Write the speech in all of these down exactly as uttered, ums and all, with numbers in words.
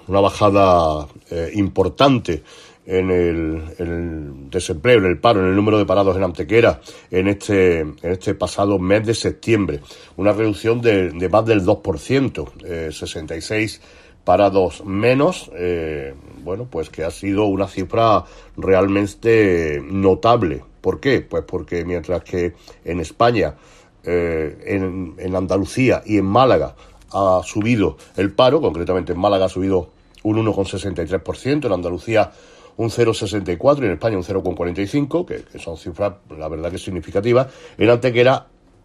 una bajada eh, importante en el, en el desempleo, en el paro, en el número de parados en Antequera en este en este pasado mes de septiembre. Una reducción de, de más del dos por ciento, eh, sesenta y seis parados menos, eh, bueno, pues que ha sido una cifra realmente notable. ¿Por qué? Pues porque mientras que en España, eh, en, en Andalucía y en Málaga ha subido el paro, concretamente en Málaga ha subido un uno coma sesenta y tres por ciento, en Andalucía un cero coma sesenta y cuatro por ciento y en España un cero coma cuarenta y cinco por ciento, que, que son cifras, la verdad, que significativas. En Antequera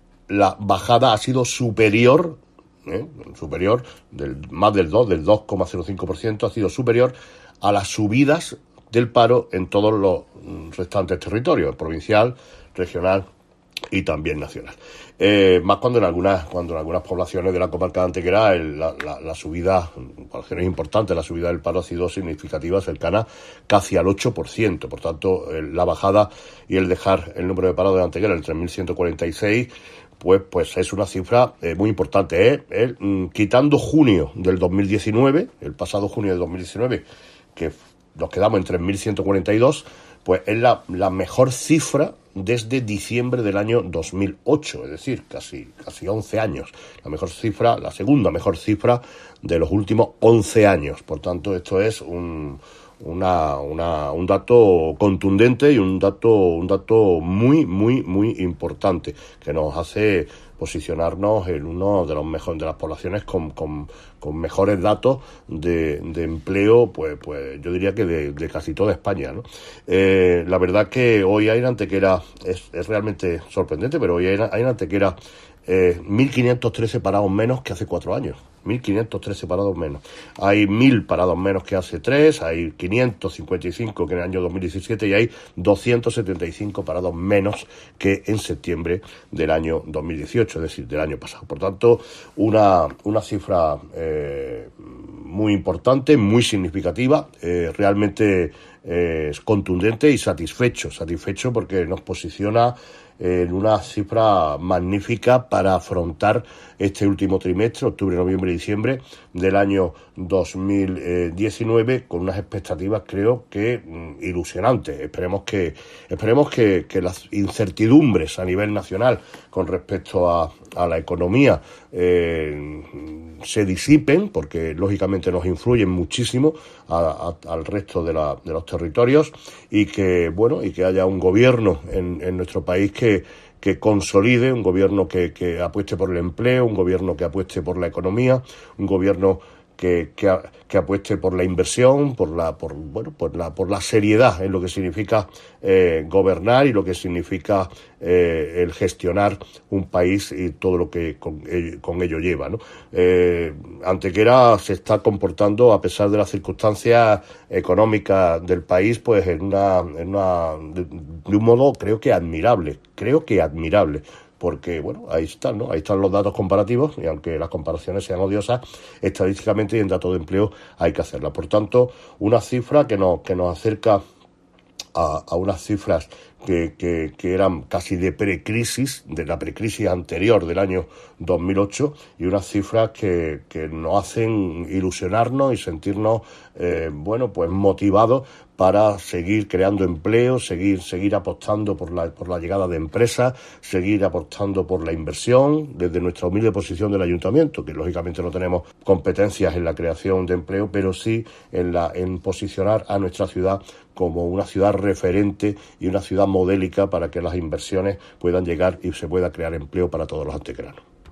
la bajada ha sido superior, ¿eh? superior, del más del dos, del dos coma cero cinco por ciento, ha sido superior a las subidas del paro en todos los restantes territorios, provincial, regional y también nacional. Eh, más cuando en algunas cuando en algunas poblaciones de la comarca de Antequera el, la, la, la subida, poblaciones importantes, la subida del paro ha sido significativa, cercana casi al ocho por ciento. Por tanto, el, la bajada y el dejar el número de parados de Antequera en tres mil ciento cuarenta y seis, pues pues es una cifra eh, muy importante. ¿eh? El, mm, quitando junio del dos mil diecinueve, el pasado junio del dos mil diecinueve, que nos quedamos en tres mil ciento cuarenta y dos, pues es la, la mejor cifra desde diciembre del año dos mil ocho, es decir, casi, casi once años. La mejor cifra, la segunda mejor cifra de los últimos once años. Por tanto, esto es un, una, una, un dato contundente y un dato, un dato muy, muy, muy importante, que nos hace posicionarnos en uno de los mejores de las poblaciones con, con, con mejores datos de, de empleo, pues, pues yo diría que de, de casi toda España, ¿no? Eh, la verdad que hoy hay en Antequera, es, es realmente sorprendente, pero hoy hay, hay en Antequera eh, mil quinientos trece parados menos que hace cuatro años. mil quinientos trece parados menos. Hay mil parados menos que hace tres, hay quinientos cincuenta y cinco que en el año dos mil diecisiete y hay doscientos setenta y cinco parados menos que en septiembre del año dos mil dieciocho, es decir, del año pasado. Por tanto, una, una cifra eh, muy importante, muy significativa, eh, realmente eh, contundente y satisfecho, satisfecho porque nos posiciona en una cifra magnífica para afrontar este último trimestre, octubre, noviembre y diciembre del año dos mil diecinueve, con unas expectativas, creo que mm, ilusionantes. Esperemos que esperemos que, que las incertidumbres a nivel nacional con respecto a, a la economía eh, se disipen, porque lógicamente nos influyen muchísimo a, a, al resto de, la, de los territorios, y que bueno y que haya un gobierno en, en nuestro país que que consolide, un gobierno que, que apueste por el empleo, un gobierno que apueste por la economía, un gobierno que, que, que apueste por la inversión, por la, por, bueno, por la, por la seriedad en lo que significa eh, gobernar y lo que significa eh, el gestionar un país y todo lo que con, eh, con ello lleva, ¿no? Eh, Antequera se está comportando, a pesar de las circunstancias económicas del país, pues en una, en una de, de un modo creo que admirable, creo que admirable. Porque, bueno, ahí están, ¿no? Ahí están los datos comparativos, y aunque las comparaciones sean odiosas, estadísticamente y en datos de empleo hay que hacerlas. Por tanto, una cifra que nos, que nos acerca a, a unas cifras que, que, que eran casi de precrisis, de la precrisis anterior del año dos mil ocho, y unas cifras que, que nos hacen ilusionarnos y sentirnos, eh, bueno, pues motivados para seguir creando empleo, seguir seguir apostando por la por la llegada de empresas, seguir apostando por la inversión desde nuestra humilde posición del ayuntamiento, que lógicamente no tenemos competencias en la creación de empleo, pero sí en la en posicionar a nuestra ciudad como una ciudad referente y una ciudad modélica para que las inversiones puedan llegar y se pueda crear empleo para todos los antequeranos.